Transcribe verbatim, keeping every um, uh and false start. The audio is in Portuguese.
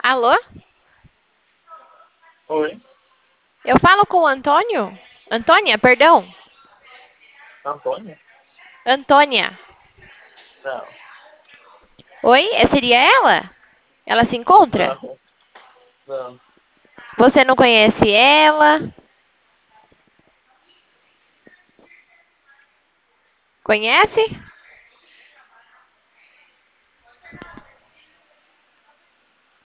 Alô? Oi, Eu falo com o Antônio? Antônia, perdão. Antônia? Antônia. Não, Oi, é- seria ela? Ela se encontra? não, não. Você não conhece ela? Conhece?